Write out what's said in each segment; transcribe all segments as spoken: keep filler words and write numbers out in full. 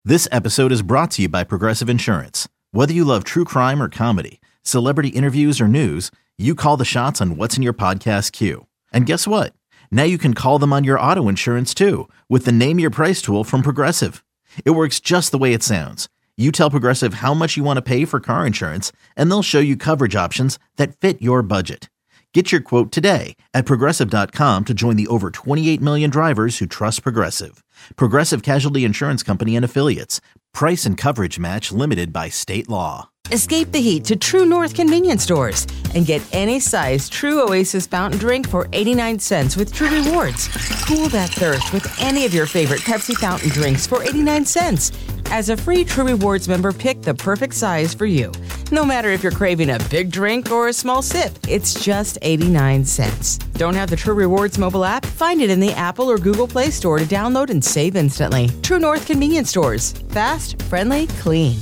This episode is brought to you by Progressive Insurance. Whether you love true crime or comedy, celebrity interviews or news, you call the shots on what's in your podcast queue. And guess what? Now you can call them on your auto insurance too with the Name Your Price tool from Progressive. It works just the way it sounds. You tell Progressive how much you want to pay for car insurance, and they'll show you coverage options that fit your budget. Get your quote today at Progressive dot com to join the over twenty-eight million drivers who trust Progressive. Progressive Casualty Insurance Company and Affiliates. Price and coverage match limited by state law. Escape the heat to True North convenience stores and get any size True Oasis fountain drink for eighty-nine cents with True Rewards. Cool that thirst with any of your favorite Pepsi fountain drinks for eighty-nine cents. As a free True Rewards member, pick the perfect size for you. No matter if you're craving a big drink or a small sip, it's just eighty-nine cents. Don't have the True Rewards mobile app? Find it in the Apple or Google Play Store to download and save instantly. True North convenience stores. Fast, friendly, clean.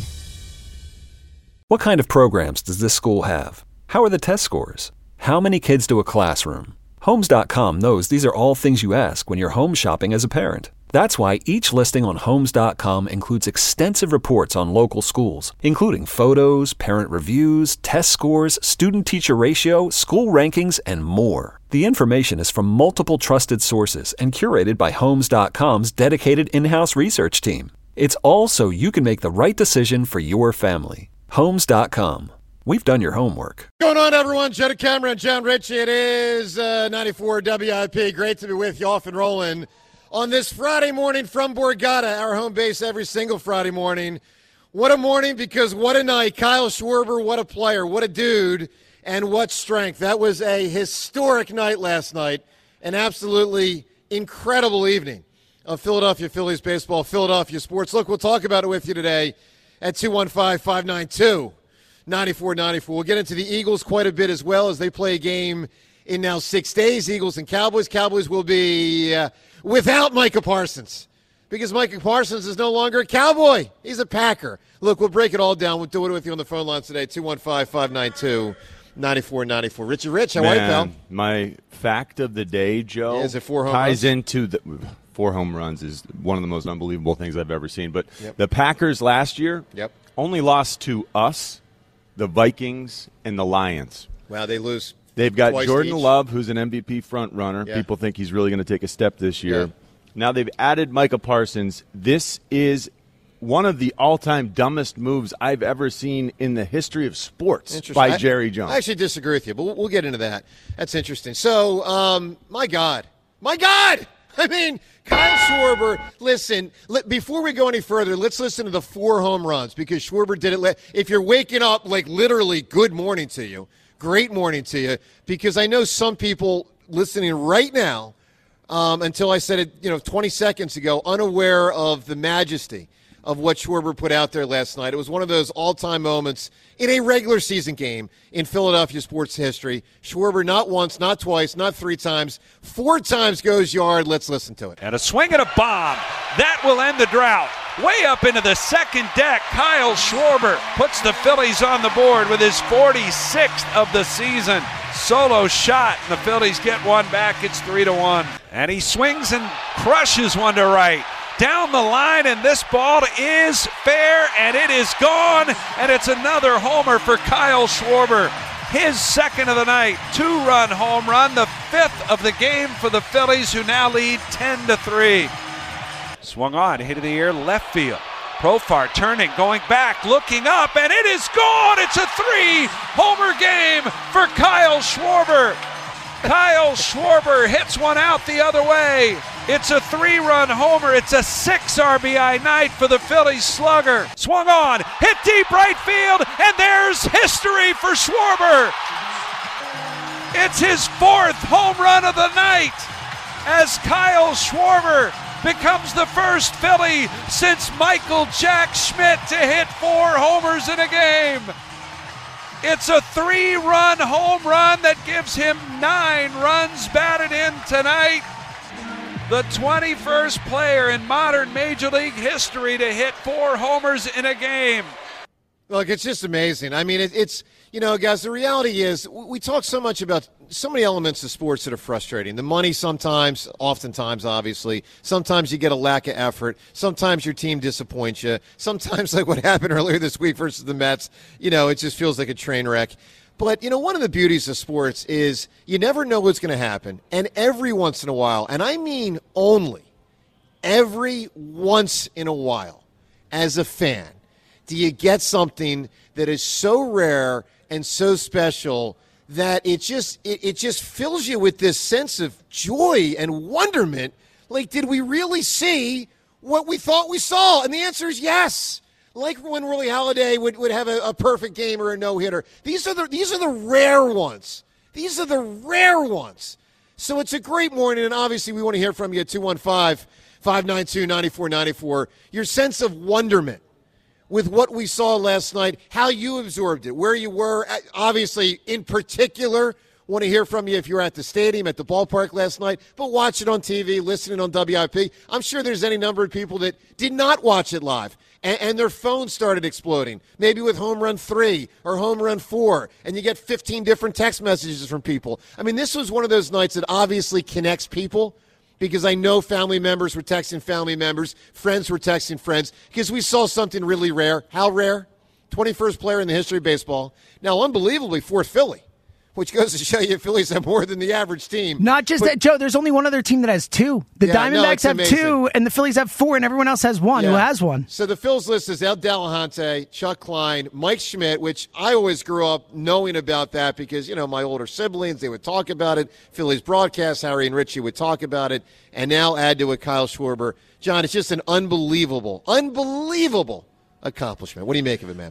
What kind of programs does this school have? How are the test scores? How many kids do a classroom? Homes dot com knows these are all things you ask when you're home shopping as a parent. That's why each listing on Homes dot com includes extensive reports on local schools, including photos, parent reviews, test scores, student-teacher ratio, school rankings, and more. The information is from multiple trusted sources and curated by Homes dot com's dedicated in-house research team. It's all so you can make the right decision for your family. Homes dot com. We've done your homework. What's going on, everyone? Joe Cameron, John Ritchie. It is uh, ninety-four W I P. Great to be with you, off and rolling on this Friday morning from Borgata, our home base every single Friday morning. What a morning, because what a night. Kyle Schwarber, what a player, what a dude, and what strength. That was a historic night last night, an absolutely incredible evening of Philadelphia Phillies baseball, Philadelphia sports. Look, we'll talk about it with you today at two one five, five nine two, nine four nine four. We'll get into the Eagles quite a bit as well, as they play a game in now six days, Eagles and Cowboys. Cowboys will be uh, without Micah Parsons, because Micah Parsons is no longer a Cowboy. He's a Packer. Look, we'll break it all down. We'll do it with you on the phone lines today, two one five, five nine two, nine four nine four. Richie Rich, how are you, pal? My fact of the day, Joe, yeah, is it four home ties runs? into the – four home runs is one of the most unbelievable things I've ever seen. But yep. the Packers last year yep. only lost to us, the Vikings, and the Lions. Wow, they lose. They've got twice Jordan each. Love, who's an M V P front runner. Yeah. People think he's really going to take a step this year. Yeah. Now they've added Micah Parsons. This is one of the all-time dumbest moves I've ever seen in the history of sports by I, Jerry Jones. I actually disagree with you, but we'll, we'll get into that. That's interesting. So, um, my God. My God! I mean, Kyle Schwarber, listen, let, before we go any further, let's listen to the four home runs, because Schwarber did it. Le- if you're waking up, like, literally, good morning to you. Great morning to you, because I know some people listening right now, um, until I said it, you know, twenty seconds ago, unaware of the majesty of what Schwarber put out there last night. It was one of those all-time moments in a regular season game in Philadelphia sports history. Schwarber not once, not twice, not three times, four times goes yard. Let's listen to it. And a swing and a bomb. That will end the drought. Way up into the second deck, Kyle Schwarber puts the Phillies on the board with his forty-sixth of the season. Solo shot, and the Phillies get one back. It's three to one. And he swings and crushes one to right. Down the line, and this ball is fair, and it is gone, and it's another homer for Kyle Schwarber. His second of the night, two-run home run, the fifth of the game for the Phillies, who now lead ten to three. Swung on, hit in the air, left field. Profar turning, going back, looking up, and it is gone! It's a three-homer game for Kyle Schwarber. Kyle Schwarber hits one out the other way. It's a three-run homer. It's a six R B I night for the Phillies slugger. Swung on, hit deep right field, and there's history for Schwarber. It's his fourth home run of the night, as Kyle Schwarber becomes the first Philly since Michael Jack Schmidt to hit four homers in a game. It's a three-run home run that gives him nine runs batted in tonight. The twenty-first player in modern Major League history to hit four homers in a game. Look, it's just amazing. I mean, it, it's, you know, guys, the reality is we talk so much about so many elements of sports that are frustrating. The money sometimes, oftentimes, obviously. Sometimes you get a lack of effort. Sometimes your team disappoints you. Sometimes, like what happened earlier this week versus the Mets, you know, it just feels like a train wreck. But, you know, one of the beauties of sports is you never know what's going to happen. And every once in a while, and I mean only every once in a while, as a fan, do you get something that is so rare and so special that it just it, it just fills you with this sense of joy and wonderment? Like, did we really see what we thought we saw? And the answer is yes. Like when Willie Halladay would, would have a, a perfect game or a no-hitter. These are the these are the rare ones. These are the rare ones. So it's a great morning, and obviously we want to hear from you at two one five, five nine two, nine four nine four. Your sense of wonderment with what we saw last night, how you absorbed it, where you were. Obviously, in particular, want to hear from you if you were at the stadium, at the ballpark last night, but watch it on T V, listening on W I P. I'm sure there's any number of people that did not watch it live, and, and their phones started exploding, maybe with home run three or home run four, and you get fifteen different text messages from people. I mean, this was one of those nights that obviously connects people, because I know family members were texting family members, friends were texting friends, because we saw something really rare. How rare? twenty-first player in the history of baseball. Now, unbelievably, fourth Philly, which goes to show you Phillies have more than the average team. Not just but, that, Joe, there's only one other team that has two. The yeah, Diamondbacks no, have amazing. two, and the Phillies have four, and everyone else has one. Yeah. Who has one? So the Phils list is El Delahanty, Chuck Klein, Mike Schmidt, which I always grew up knowing about that because, you know, my older siblings, they would talk about it. Phillies broadcast, Harry and Richie would talk about it. And now add to it Kyle Schwarber. John, it's just an unbelievable, unbelievable accomplishment. What do you make of it, man?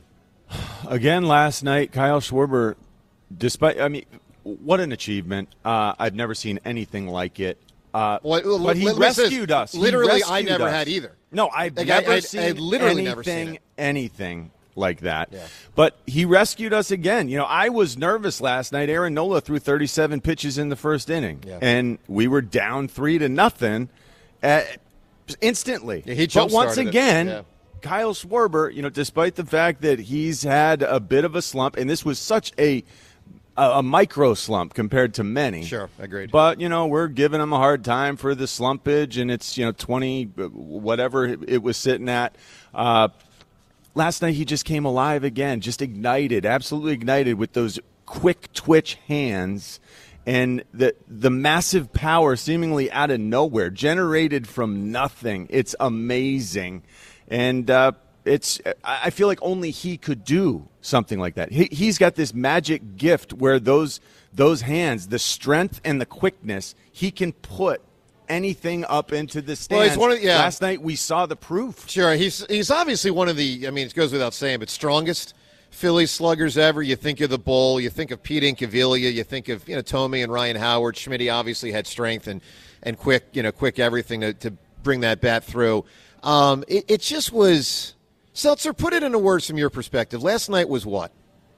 Again, last night, Kyle Schwarber, despite, I mean, what an achievement. Uh, I've never seen anything like it. Uh, well, but he rescued us. Literally, rescued I never us. had either. No, I've like never I, I, seen I literally anything, never seen it. anything like that. Yeah. But he rescued us again. You know, I was nervous last night. Aaron Nola threw thirty-seven pitches in the first inning, yeah. and we were down three to nothing at, instantly. Yeah, he but once it. again, yeah. Kyle Schwarber, you know, despite the fact that he's had a bit of a slump, and this was such a a, a micro slump compared to many. Sure, agreed. But, you know, we're giving him a hard time for the slumpage, and it's, you know, twenty, whatever it was sitting at. Uh, last night he just came alive again, just ignited, absolutely ignited with those quick twitch hands and the the massive power seemingly out of nowhere, generated from nothing. It's amazing. And uh, it's I feel like only he could do something like that. He, he's got this magic gift where those those hands, the strength and the quickness, he can put anything up into the stands. Well, he's one of, yeah. Last night we saw the proof. Sure, he's he's obviously one of the, I mean, it goes without saying, but strongest Philly sluggers ever. You think of the Bull, you think of Pete Incaviglia, you think of, you know, Tomey and Ryan Howard. Schmitty obviously had strength and, and quick, you know, quick everything to, to bring that bat through. Um, it, it just was, Seltzer, put it into words from your perspective. Last night was what?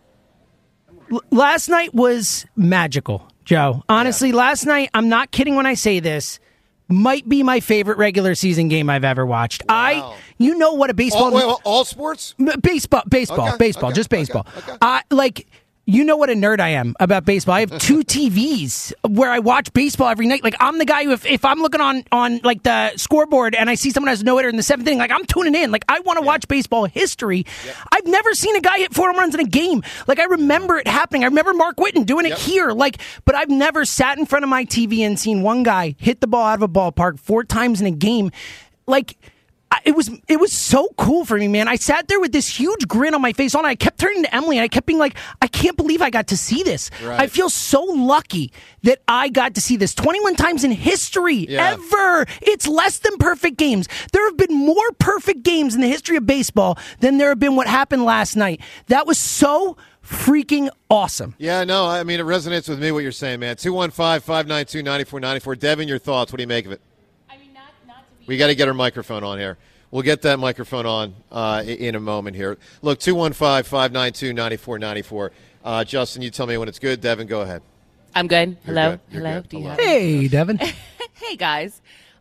L- last night was magical, Joe. Honestly, yeah. last night, I'm not kidding when I say this, might be my favorite regular season game I've ever watched. Wow. I, you know what a baseball... All, wait, all sports? Baseball, baseball, okay, baseball, okay, just baseball. Okay, okay. Uh, like... You know what a nerd I am about baseball. I have two T Vs where I watch baseball every night. Like, I'm the guy who, if, if I'm looking on, on like the scoreboard and I see someone has a no-hitter in the seventh inning, like, I'm tuning in. Like, I want to yeah. watch baseball history. Yep. I've never seen a guy hit four home runs in a game. Like, I remember it happening. I remember Mark Whitten doing it yep. here. Like, but I've never sat in front of my T V and seen one guy hit the ball out of a ballpark four times in a game. Like... It was it was so cool for me, man. I sat there with this huge grin on my face. On I kept turning to Emily, and I kept being like, I can't believe I got to see this. Right. I feel so lucky that I got to see this twenty-one times in history, yeah. ever. It's less than perfect games. There have been more perfect games in the history of baseball than there have been what happened last night. That was so freaking awesome. Yeah, no, I mean, it resonates with me what you're saying, man. two one five, five nine two, nine four nine four. Devin, your thoughts. What do you make of it? We got to get our microphone on here. We'll get that microphone on uh, in a moment here. Look, two one five, five nine two, nine four nine four. Uh, Justin, you tell me when it's good. Devin, go ahead. I'm good. You're Hello. good. You're Hello. good. Do you Hello. have Hey, Devin. Hey, guys.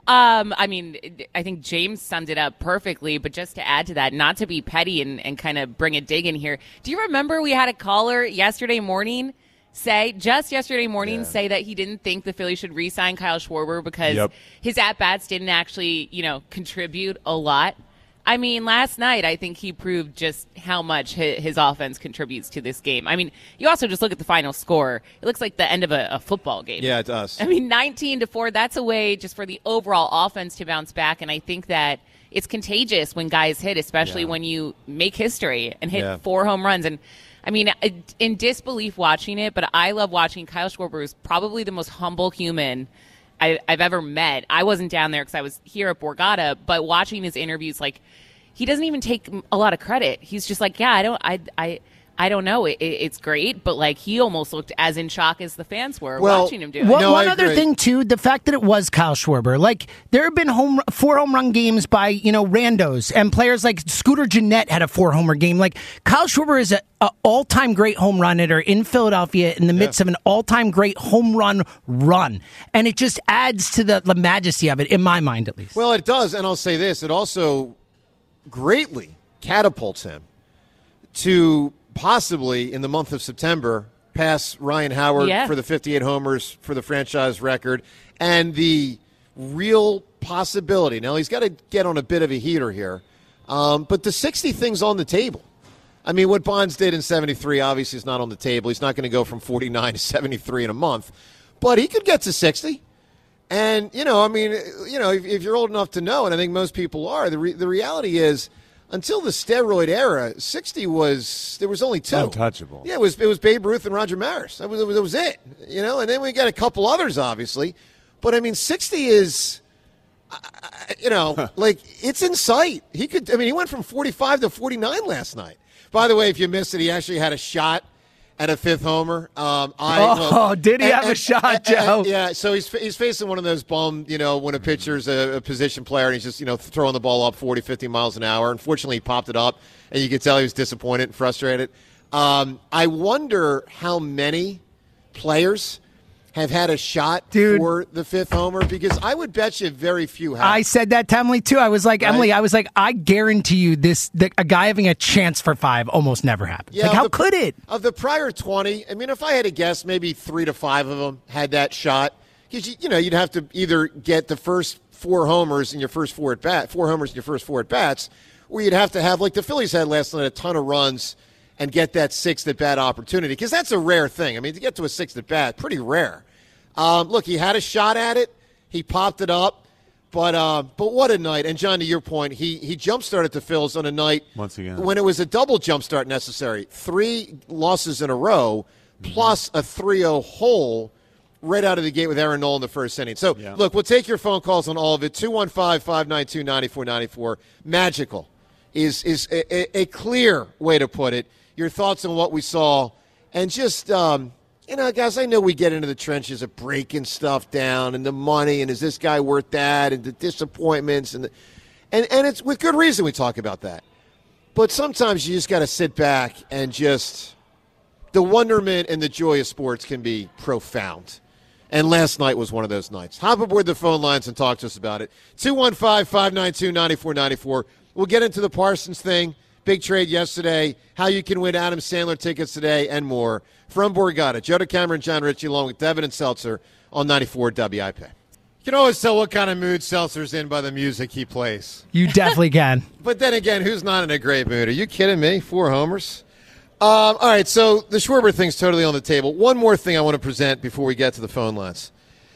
Um, I mean, I think James summed it up perfectly, but just to add to that, not to be petty and, and kind of bring a dig in here, do you remember we had a caller yesterday morning say, just yesterday morning, yeah. say that he didn't think the Phillies should re-sign Kyle Schwarber because yep. his at-bats didn't actually, you know, contribute a lot? I mean, last night, I think he proved just how much his, his offense contributes to this game. I mean, you also just look at the final score. It looks like the end of a, a football game. Yeah, it does. I mean, nineteen to four, that's a way just for the overall offense to bounce back. And I think that it's contagious when guys hit, especially yeah. when you make history and hit yeah. four home runs. And I mean, in disbelief watching it, but I love watching Kyle Schwarber, who's probably the most humble human I, I've ever met. I wasn't down there because I was here at Borgata, but watching his interviews, like, he doesn't even take a lot of credit. He's just like, yeah, I don't, I, I, I don't know. It, it, it's great, but like he almost looked as in shock as the fans were well, watching him do it. One, no, one other thing too, the fact that it was Kyle Schwarber. Like there have been home four home run games by you know randos and players like Scooter Gennett had a four homer game. Like Kyle Schwarber is a, a all time great home run hitter in Philadelphia in the midst yeah. of an all time great home run run, and it just adds to the, the majesty of it in my mind at least. Well, it does, and I'll say this: it also greatly catapults him to possibly in the month of September pass Ryan Howard yeah. for the fifty-eight homers for the franchise record, and the real possibility. Now he's got to get on a bit of a heater here, um, but the sixty thing's on the table. I mean, what Bonds did in seventy-three obviously is not on the table. He's not going to go from forty-nine to seventy-three in a month, but he could get to sixty. And, you know, I mean, you know, if, if you're old enough to know, and I think most people are, the re- the reality is until the steroid era, sixty was, there was only two. Untouchable. Yeah, it was it was Babe Ruth and Roger Maris. That was, that was it, you know, and then we got a couple others, obviously. But, I mean, sixty is, uh, you know, like, it's in sight. He could, I mean, he went from forty-five to forty-nine last night. By the way, if you missed it, he actually had a shot at a fifth homer. Um, I, oh, well, did he and, have and, a shot, and, Joe? And, yeah, so he's he's facing one of those bum, you know, when a pitcher's a, a position player and he's just, you know, throwing the ball up forty, fifty miles an hour. Unfortunately, he popped it up, and you could tell he was disappointed and frustrated. Um, I wonder how many players have had a shot Dude. for the fifth homer, because I would bet you very few have. I said that to Emily, too. I was like, right? Emily, I was like, I guarantee you this, the, a guy having a chance for five almost never happens. Yeah, like, how the, could it? Of the prior twenty, I mean, if I had to guess, maybe three to five of them had that shot. Because, you, you know, you'd have to either get the first four homers in your first four at bat, four homers in your first four at bats, or you'd have to have, like the Phillies had last night, a ton of runs and get that sixth at bat opportunity. Because that's a rare thing. I mean, to get to a sixth at bat, pretty rare. Um, look, he had a shot at it. He popped it up. But uh, but what a night. And, John, to your point, he, he jump-started the Phils on a night Once again. when it was a double jump-start necessary. Three losses in a row, mm-hmm. plus a three oh hole right out of the gate with Aaron Nola in the first inning. So, yeah. look, we'll take your phone calls on all of it. two one five, five nine two, nine four nine four. Magical is, is a, a clear way to put it. Your thoughts on what we saw. And just um, – you know, guys, I know we get into the trenches of breaking stuff down and the money and is this guy worth that and the disappointments and the, and and it's with good reason we talk about that. But sometimes you just got to sit back and just the wonderment and the joy of sports can be profound. And last night was one of those nights. Hop aboard the phone lines and talk to us about it. two one five, five nine two, nine four nine four. We'll get into the Parsons thing. Big trade yesterday, how you can win Adam Sandler tickets today, and more. From Borgata, Joe DeCamera, John Ritchie, along with Devin and Seltzer on ninety-four W I P. You can always tell what kind of mood Seltzer's in by the music he plays. You definitely can. But then again, who's not in a great mood? Are you kidding me? Four homers? Um, all right, so the Schwarber thing's totally on the table. One more thing I want to present before we get to the phone lines.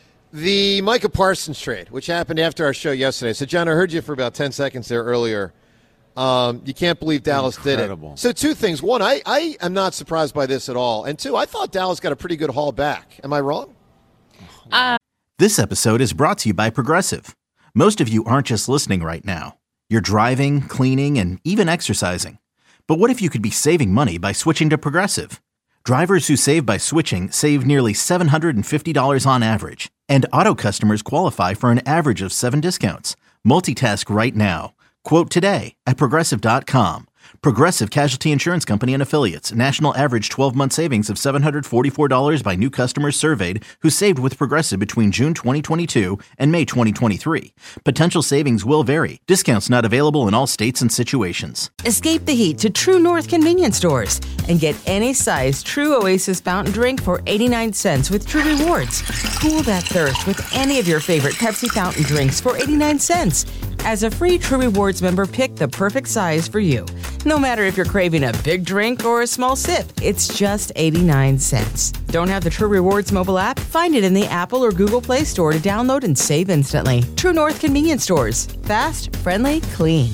The Micah Parsons trade, which happened after our show yesterday. So, John, I heard you for about ten seconds there earlier. Um, you can't believe Dallas Incredible. did it. So two things. One, I, I am not surprised by this at all. And two, I thought Dallas got a pretty good haul back. Am I wrong? Uh, This episode is brought to you by Progressive. Most of you aren't just listening right now. You're driving, cleaning, and even exercising. But what if you could be saving money by switching to Progressive? Drivers who save by switching save nearly seven hundred fifty dollars on average. And auto customers qualify for an average of seven discounts. Multitask right now. Quote today at Progressive dot com. Progressive Casualty Insurance Company and Affiliates. National average twelve-month savings of seven hundred forty-four dollars by new customers surveyed who saved with Progressive between June twenty twenty-two and May twenty twenty-three. Potential savings will vary. Discounts not available in all states and situations. Escape the heat to True North convenience stores and get any size True Oasis fountain drink for eighty-nine cents with True Rewards. Cool that thirst with any of your favorite Pepsi fountain drinks for eighty-nine cents. As a free True Rewards member, pick the perfect size for you. No matter if you're craving a big drink or a small sip, it's just eighty-nine cents. Don't have the True Rewards mobile app? Find it in the Apple or Google Play Store to download and save instantly. True North convenience stores. Fast, friendly, clean.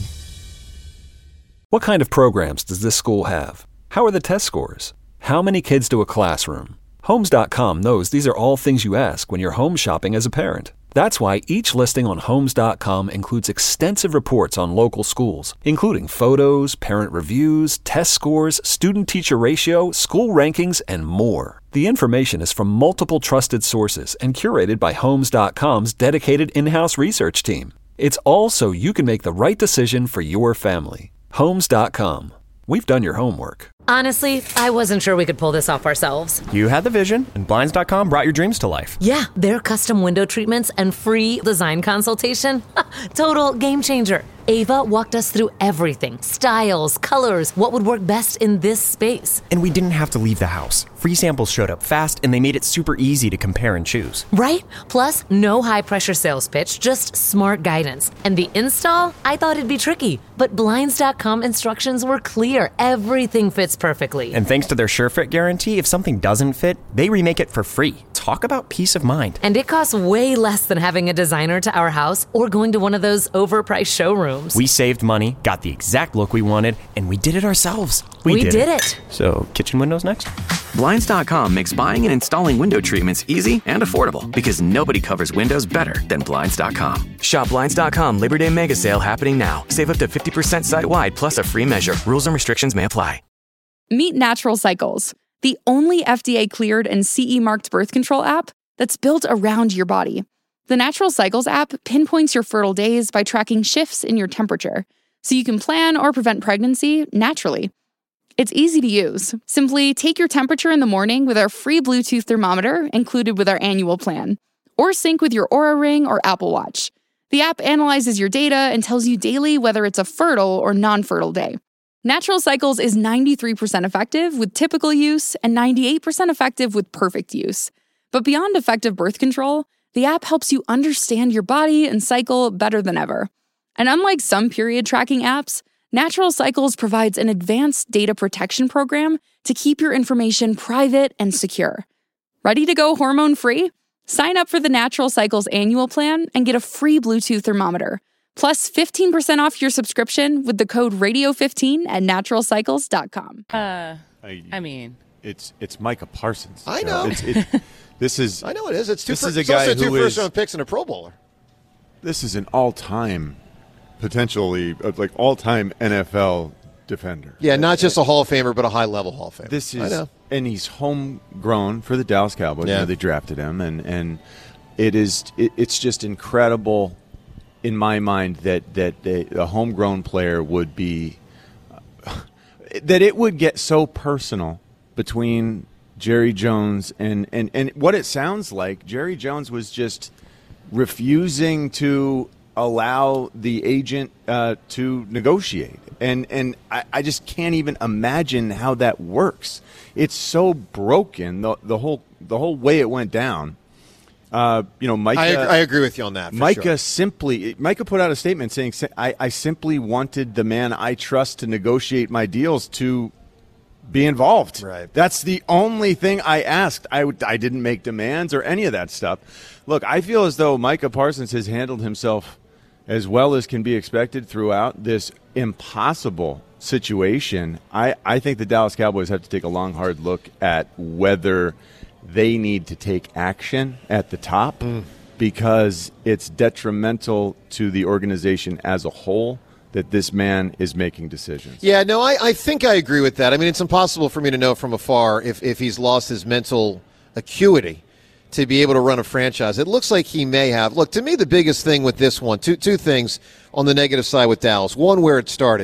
What kind of programs does this school have? How are the test scores? How many kids do a classroom? Homes dot com knows these are all things you ask when you're home shopping as a parent. That's why each listing on Homes dot com includes extensive reports on local schools, including photos, parent reviews, test scores, student-teacher ratio, school rankings, and more. The information is from multiple trusted sources and curated by Homes dot com's dedicated in-house research team. It's all so you can make the right decision for your family. Homes dot com. We've done your homework. Honestly, I wasn't sure we could pull this off ourselves. You had the vision, and Blinds dot com brought your dreams to life. Yeah, their custom window treatments and free design consultation. Total game changer. Ava walked us through everything. Styles, colors, what would work best in this space. And we didn't have to leave the house. Free samples showed up fast, and they made it super easy to compare and choose. Right? Plus, no high-pressure sales pitch, just smart guidance. And the install? I thought it'd be tricky. But Blinds dot com instructions were clear. Everything fits perfectly. And thanks to their SureFit guarantee, if something doesn't fit, they remake it for free. Talk about peace of mind. And it costs way less than having a designer to our house or going to one of those overpriced showrooms. We saved money, got the exact look we wanted, and we did it ourselves. We, we did, did it. it. So, kitchen windows next? Blinds dot com makes buying and installing window treatments easy and affordable because nobody covers windows better than Blinds dot com. Shop Blinds dot com Labor Day Mega Sale happening now. Save up to fifty percent site-wide plus a free measure. Rules and restrictions may apply. Meet Natural Cycles, the only F D A-cleared and C E-marked birth control app that's built around your body. The Natural Cycles app pinpoints your fertile days by tracking shifts in your temperature, so you can plan or prevent pregnancy naturally. It's easy to use. Simply take your temperature in the morning with our free Bluetooth thermometer included with our annual plan, or sync with your Oura Ring or Apple Watch. The app analyzes your data and tells you daily whether it's a fertile or non-fertile day. Natural Cycles is ninety-three percent effective with typical use and ninety-eight percent effective with perfect use. But beyond effective birth control, the app helps you understand your body and cycle better than ever. And unlike some period tracking apps, Natural Cycles provides an advanced data protection program to keep your information private and secure. Ready to go hormone-free? Sign up for the Natural Cycles annual plan and get a free Bluetooth thermometer, plus fifteen percent off your subscription with the code radio fifteen at natural cycles dot com. Uh, I mean... It's it's Micah Parsons. I know. You know it's, it, this is... I know it is. It's two, this fir- is a it's guy also two who first-round is, picks and a Pro Bowler. This is an all-time, potentially, uh, like all-time N F L defender. Yeah, not just a Hall of Famer, but a high-level Hall of Famer. This is, I know. And he's homegrown for the Dallas Cowboys. Yeah. You know, they drafted him, and and it is it, it's just incredible in my mind that that a, a homegrown player would be uh, that it would get so personal between Jerry Jones and, and, and what it sounds like. Jerry Jones was just refusing to allow the agent uh, to negotiate. And and I, I just can't even imagine how that works. It's so broken, the the whole the whole way it went down. Uh, you know, Micah. I, I agree with you on that. For Micah sure. simply, Micah put out a statement saying, I, "I simply wanted the man I trust to negotiate my deals to be involved. Right. That's the only thing I asked. I w- I didn't make demands or any of that stuff. Look, I feel as though Micah Parsons has handled himself as well as can be expected throughout this impossible situation. I, I think the Dallas Cowboys have to take a long, hard look at whether they need to take action at the top mm. because it's detrimental to the organization as a whole that this man is making decisions. Yeah, no, I, I think I agree with that. I mean, it's impossible for me to know from afar if, if he's lost his mental acuity to be able to run a franchise. It looks like he may have. Look, to me, the biggest thing with this one, two two things on the negative side with Dallas. One, where it started,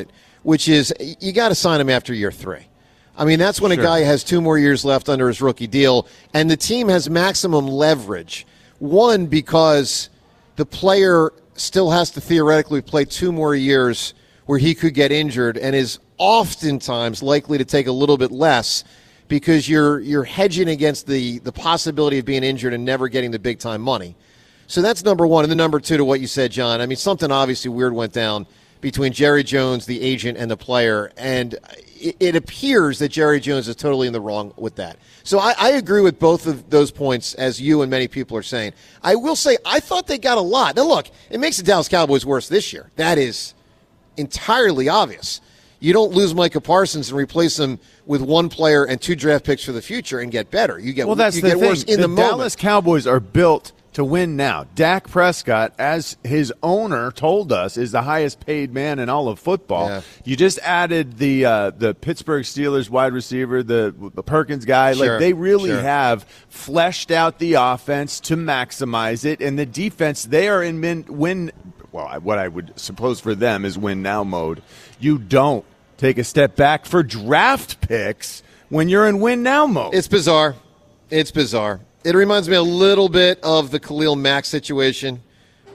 which is you got to sign him after year three. I mean, that's when sure. a guy has two more years left under his rookie deal, and the team has maximum leverage. One, because the player still has to theoretically play two more years where he could get injured and is oftentimes likely to take a little bit less because you're you're hedging against the, the possibility of being injured and never getting the big-time money. So that's number one. And then number two, to what you said, John, I mean, something obviously weird went down between Jerry Jones, the agent, and the player, and it, it appears that Jerry Jones is totally in the wrong with that. So I, I agree with both of those points, as you and many people are saying. I will say I thought they got a lot. Now, look, it makes the Dallas Cowboys worse this year. That is entirely obvious. You don't lose Micah Parsons and replace him with one player and two draft picks for the future and get better. You get, well, that's you the get thing. worse in the the Dallas moment. Cowboys are built to win now. Dak Prescott, as his owner told us, is the highest paid man in all of football. Yeah. You just added the uh, the Pittsburgh Steelers wide receiver, the, the Perkins guy. Sure. Like they really sure. have fleshed out the offense to maximize it, and the defense, they are in win, win well, what I would suppose for them is win now mode. You don't take a step back for draft picks when you're in win now mode. It's bizarre. It's bizarre. It reminds me a little bit of the Khalil Mack situation.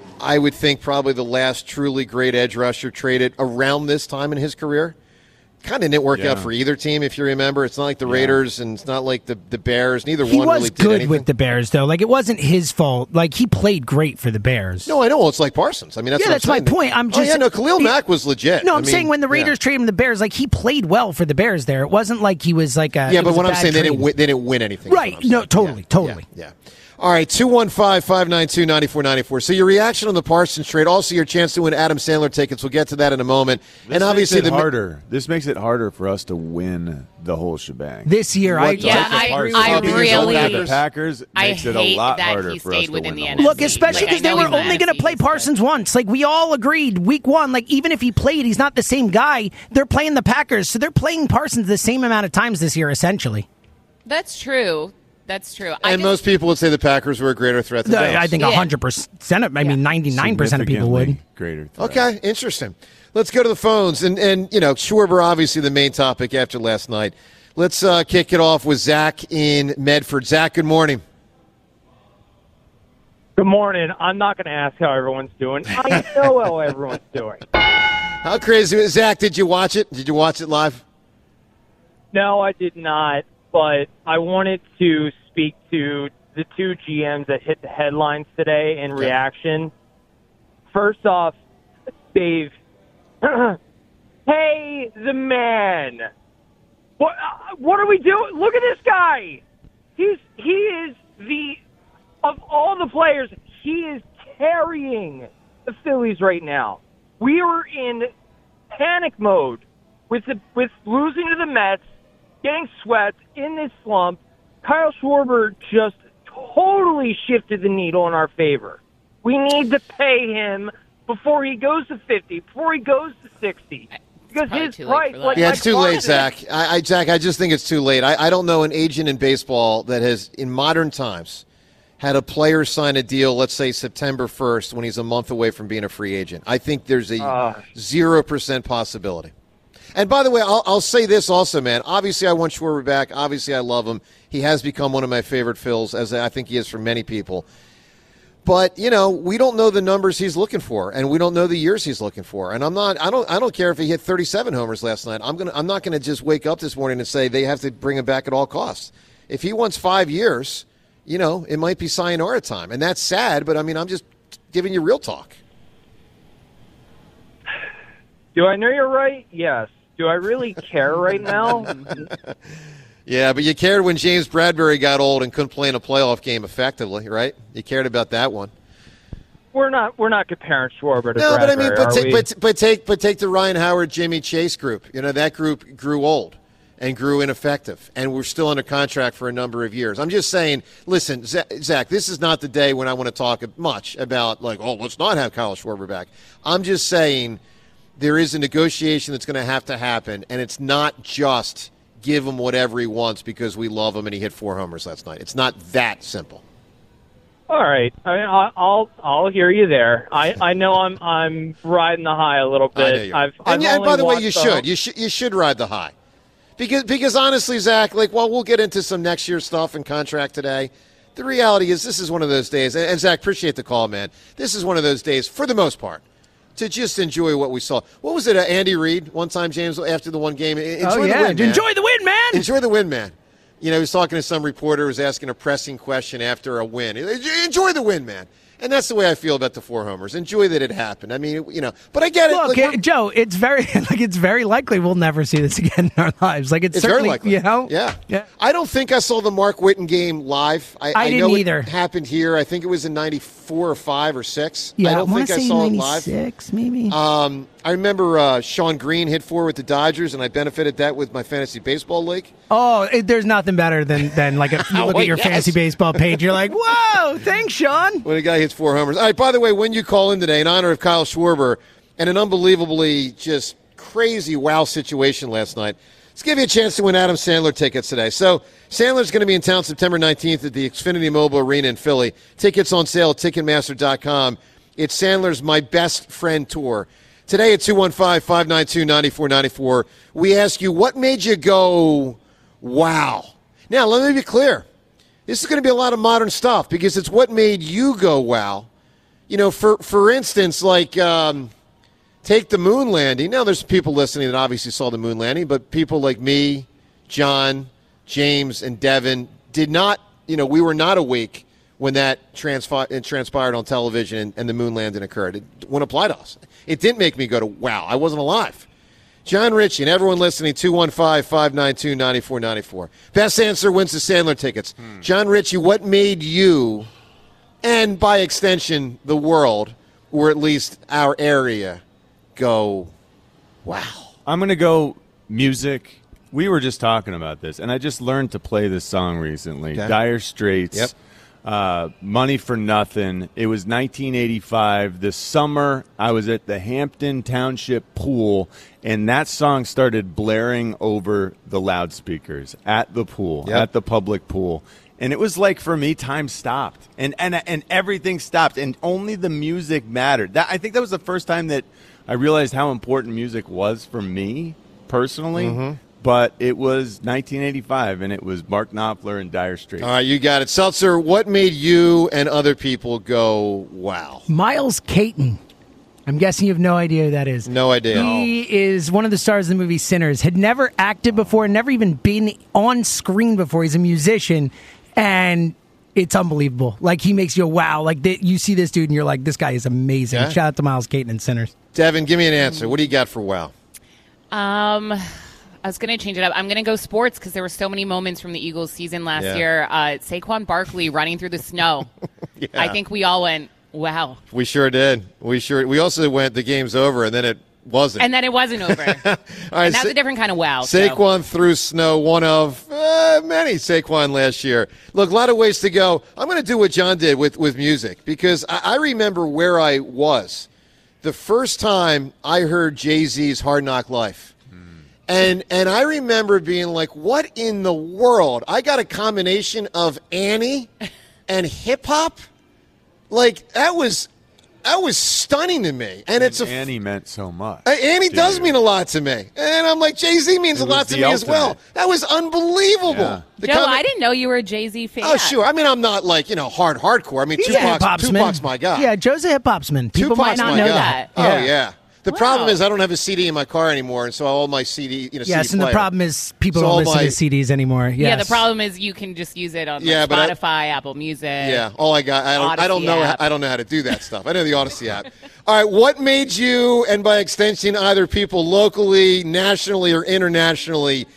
I would think probably the last truly great edge rusher traded around this time in his career. Kind of didn't work yeah. out for either team, if you remember. It's not like the yeah. Raiders and it's not like the, the Bears. Neither he one really did anything. He was good with the Bears, though. Like, it wasn't his fault. Like, he played great for the Bears. No, I know. It's like Parsons. I mean, that's yeah, what that's I'm my saying. point. I'm just oh, yeah, no, Khalil he, Mack was legit. No, I'm I mean, saying when the Raiders yeah. traded him to the Bears, like, he played well for the Bears there. It wasn't like he was like a Yeah, but what I'm saying, trade. they didn't, win, they didn't win anything. Right. No, totally, yeah. totally. Yeah. yeah. All right, two one five, five nine two, nine four nine four. So your reaction on the Parsons trade, also your chance to win Adam Sandler tickets. We'll get to that in a moment. This and obviously makes it the harder. This makes it harder for us to win the whole shebang. This year, I yeah, I, I, I really the Packers makes I it a lot that harder he for us stayed to within win the the N F C. Look, especially because like, they were only going to play Parsons once. Like, we all agreed week one, like, even if he played, he's not the same guy. They're playing the Packers, so they're playing Parsons the same amount of times this year, essentially. That's true. That's true. And I just, most people would say the Packers were a greater threat than Dallas. I think one hundred percent. Of, I mean, ninety-nine percent of people would. Greater threat. Okay, interesting. Let's go to the phones. And, and you know, Schwarber, obviously the main topic after last night. Let's uh, kick it off with Zach in Medford. Zach, good morning. Good morning. I'm not going to ask how everyone's doing. I know how everyone's doing. How crazy is Zach? Did you watch it? Did you watch it live? No, I did not. But I wanted to speak to the two G Ms that hit the headlines today in reaction. First off, Dave, hey, the man. What, uh, what are we doing? Look at this guy. He's He is the, of all the players, he is carrying the Phillies right now. We are in panic mode with the, with losing to the Mets, getting swept in this slump. Kyle Schwarber just totally shifted the needle in our favor. We need to pay him before he goes to fifty, before he goes to sixty. Because his price, like, yeah, it's too late, it. Zach. I, I, Zach, I just think it's too late. I, I don't know an agent in baseball that has, in modern times, had a player sign a deal, let's say September first, when he's a month away from being a free agent. I think there's a uh, zero percent possibility. And by the way, I'll, I'll say this also, man. Obviously, I want Schwarber back. Obviously, I love him. He has become one of my favorite Phils, as I think he is for many people. But, you know, we don't know the numbers he's looking for, and we don't know the years he's looking for. And I'm not I don't I don't care if he hit thirty-seven homers last night. I'm going to I'm not going to just wake up this morning and say they have to bring him back at all costs. If he wants five years, you know, it might be sayonara time. And that's sad, but I mean, I'm just giving you real talk. Do I know you're right? Yes. Do I really care right now? Yeah, but you cared when James Bradbury got old and couldn't play in a playoff game effectively, right? You cared about that one. We're not we're not comparing Schwarber to no, Bradbury, but I mean, but, ta- we? but but take but take the Ryan Howard, Jimmy Chase group. You know, that group grew old and grew ineffective, and we're still under contract for a number of years. I'm just saying, listen, Zach, this is not the day when I want to talk much about like, oh, let's not have Kyle Schwarber back. I'm just saying there is a negotiation that's going to have to happen, and it's not just give him whatever he wants because we love him and he hit four homers last night. It's not that simple. All right. I mean, I- I'll I'll hear you there. I, I know I'm I'm riding the high a little I know bit. you I've, are. And, I've yeah, and only by the way, watched you the- should. You should you should ride the high. Because because honestly, Zach, like while we'll get into some next year stuff and contract today, the reality is this is one of those days, and, and Zach, appreciate the call, man. This is one of those days, for the most part, to just enjoy what we saw. What was it, uh, Andy Reid, one time, James, after the one game? Enjoy oh, the yeah. win, man. Enjoy the win, man. Enjoy the win, man. You know, he was talking to some reporter who was asking a pressing question after a win. Enjoy the win, man. And that's the way I feel about the four homers. Enjoy that it happened. I mean, you know, but I get it. Look, Like, it, Joe, it's very like it's very likely we'll never see this again in our lives. Like it's, It's very certainly, likely. you know, Yeah. yeah. I don't think I saw the Mark Whitten game live. I, I didn't know either. It happened here. I think it was in ninety-four or five or six. Yeah, I don't wanna think I say saw it live. ninety-six, maybe. Um, I remember uh, Sean Green hit four with the Dodgers, and I benefited that with my fantasy baseball league. Oh, it, there's nothing better than than like if you look Oh, at your yes. fantasy baseball page, you're like, whoa, thanks, Sean. When a guy hits four homers. All right, by the way, when you call in today, in honor of Kyle Schwarber and an unbelievably just crazy wow situation last night, let's give you a chance to win Adam Sandler tickets today. So Sandler's going to be in town September nineteenth at the Xfinity Mobile Arena in Philly. Tickets on sale at Ticketmaster dot com. It's Sandler's My Best Friend Tour. Today at two one five, five nine two, nine four nine four, we ask you, what made you go, wow? Now, let me be clear. This is going to be a lot of modern stuff because it's what made you go, wow. You know, for, for instance, like um, take the moon landing. Now, there's people listening that obviously saw the moon landing, but people like me, John, James, and Devin did not, you know, we were not awake when that transfi- it transpired on television and, and the moon landing occurred. It wouldn't apply to us. It didn't make me go to, wow, I wasn't alive. John Ritchie and everyone listening, two one five, five nine two, nine four nine four. Best answer wins the Sandler tickets. Hmm. John Ritchie, what made you, and by extension, the world, or at least our area, go, wow? I'm going to go music. We were just talking about this, and I just learned to play this song recently. Okay. Dire Straits. Yep. Uh, Money for Nothing. It was nineteen eighty-five. This summer, I was at the Hampton Township pool, and that song started blaring over the loudspeakers at the pool, Yep. at the public pool. And it was like, for me, time stopped. And, and, and everything stopped, and only the music mattered. That, I think that was the first time that I realized how important music was for me personally. Mm-hmm. But it was nineteen eighty-five, and it was Mark Knopfler and Dire Straits. All right, you got it. Seltzer, what made you and other people go, wow? Miles Caton. I'm guessing you have no idea who that is. No idea. He is one of the stars of the movie Sinners. Had never acted before, never even been on screen before. He's a musician, and it's unbelievable. Like, he makes you go, wow. Like, the, you see this dude, and you're like, this guy is amazing. Yeah? Shout out to Miles Caton and Sinners. Devin, give me an answer. What do you got for wow? Um, I was going to change it up. I'm going to go sports because there were so many moments from the Eagles season last Yeah. year. Uh, Saquon Barkley running through the snow. Yeah. I think we all went, wow. We sure did. We sure. We also went, the game's over, and then it wasn't. And then it wasn't over. All right, and that's Sa- a different kind of wow. so. Saquon through snow, one of uh, many Saquon last year. Look, a lot of ways to go. I'm going to do what John did with, with music because I, I remember where I was the first time I heard Jay-Z's Hard Knock Life. And and I remember being like, what in the world? I got a combination of Annie and hip-hop? Like, that was that was stunning to me. And, And it's a Annie meant so much. Uh, Annie to does you. mean a lot to me. And I'm like, Jay-Z means It a lot was to the me as well. ultimate. That was unbelievable. Yeah. The Joe, comment- I didn't know you were a Jay-Z fan. Oh, sure. I mean, I'm not like, you know, hard, hardcore. I mean, He's a Tupac's, hip-hopsman. Tupac's my guy. Yeah, Joe's a hip-hopsman. People Tupac's might not my know guy. that. Oh, yeah. The Wow. problem is I don't have a C D in my car anymore, and so all my C D, you know, Yes, C D and the player. problem is people So don't all listen my- to C Ds anymore. Yes. Yeah, the problem is you can just use it on like, Yeah, but I- Spotify, Apple Music. Yeah, all I got. I don't. I don't Odyssey know. app. I don't know how to do that stuff. I know the Odyssey app. All right, what made you, and by extension, either people locally, nationally, or internationally,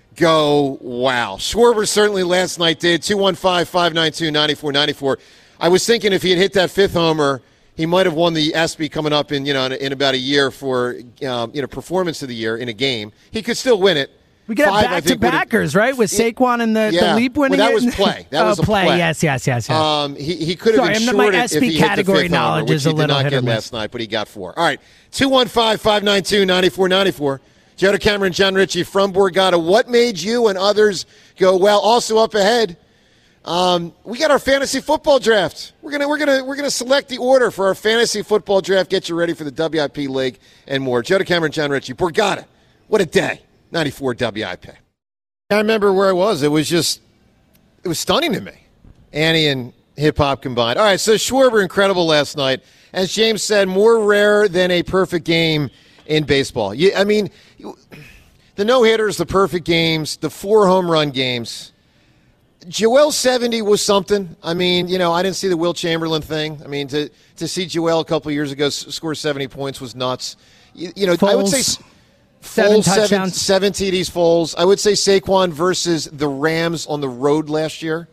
go wow? Schwarber certainly last night did. Two one five five nine two ninety four ninety four. I was thinking if he had hit that fifth homer, he might have won the ESPY coming up in you know in, in about a year for um, you know performance of the year in a game. He could still win it. We got Five, I back to think, would've- backers, right? With Saquon and the, Yeah. the leap winning. Well, that it. was play. That oh, was a play. Yes, yes, yes, yes. Um, he, he could have Sorry, I'm not- insured my it S if P he hit the category fifth homer, knowledge which is a he did little not hit or get miss. last night, but he got four. All right, two one five, five nine two, nine four nine four. Joe Cameron, John Ritchie from Borgata. What made you and others go, well, also up ahead, Um, we got our fantasy football draft. We're gonna we're gonna we're gonna select the order for our fantasy football draft. Get you ready for the W I P League and more. Joe DeCamera, John Ritchie, Borgata. What a day! ninety-four W I P. I remember where I was. It was just it was stunning to me. Annie and hip hop combined. All right, so Schwarber incredible last night. As James said, more rare than a perfect game in baseball. Yeah, I mean, the no hitters, the perfect games, the four home run games. Joel seventy was something. I mean, you know, I didn't see the Will Chamberlain thing. I mean, to to see Joel a couple of years ago score seventy points was nuts. You, you know, Foles, I would say seven Foles, touchdowns, seven, seven T Ds. Foles. I would say Saquon versus the Rams on the road last year.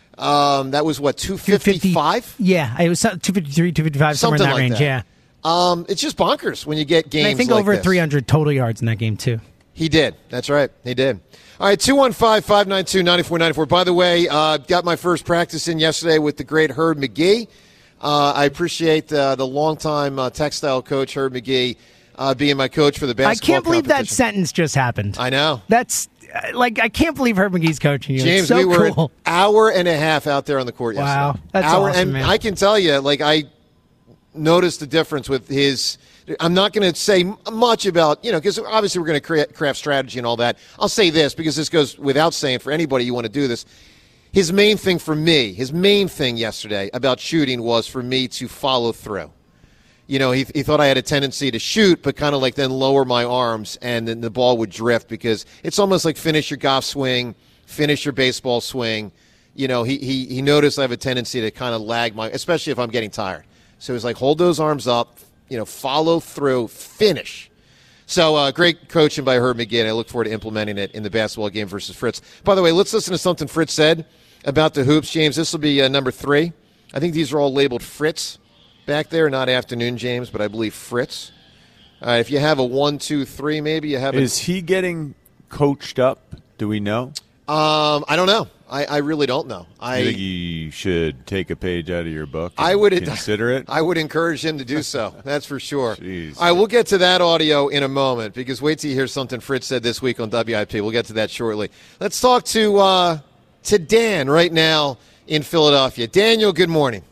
Um, that was what two fifty-five. Yeah, it was two fifty-three, two fifty-five, somewhere in that like range. That. Yeah. Um, it's just bonkers when you get games. And I think like over this. three hundred total yards in that game too. He did. That's right. He did. All right, two one five, five nine two, nine four nine four. By the way, uh, got my first practice in yesterday with the great Herb McGee. Uh, I appreciate uh, the longtime uh, textile coach, Herb McGee, uh, being my coach for the basketball I can't believe that competition. sentence just happened. I know. That's, uh, like, I can't believe Herb McGee's coaching you. James, it's so we were cool. an hour and a half out there on the court yesterday. Wow, that's hour, awesome, and man. I can tell you, like, I noticed the difference with his – I'm not going to say much about, you know, because obviously we're going to craft strategy and all that. I'll say this because this goes without saying for anybody you want to do this. His main thing for me, his main thing yesterday about shooting was for me to follow through. You know, he, he thought I had a tendency to shoot, but kind of like then lower my arms and then the ball would drift because it's almost like finish your golf swing, finish your baseball swing. You know, he, he, he noticed I have a tendency to kind of lag my, especially if I'm getting tired. So he's like, hold those arms up. You know, follow through, finish. So uh, great coaching by Herb McGee, and I look forward to implementing it in the basketball game versus Fritz. By the way, let's listen to something Fritz said about the hoops. James, this will be uh, number three. I think these are all labeled Fritz back there, not afternoon, James, but I believe Fritz. Uh, if you have a one, two, three, maybe you have a... Is he getting coached up? Do we know? Um, I don't know. I, I really don't know. I you think you should take a page out of your book and I would consider it? I would encourage him to do so. That's for sure. Jeez. All right, we'll get to that audio in a moment because wait till you hear something Fritz said this week on W I P. We'll get to that shortly. Let's talk to uh, to Dan right now in Philadelphia. Daniel, good morning.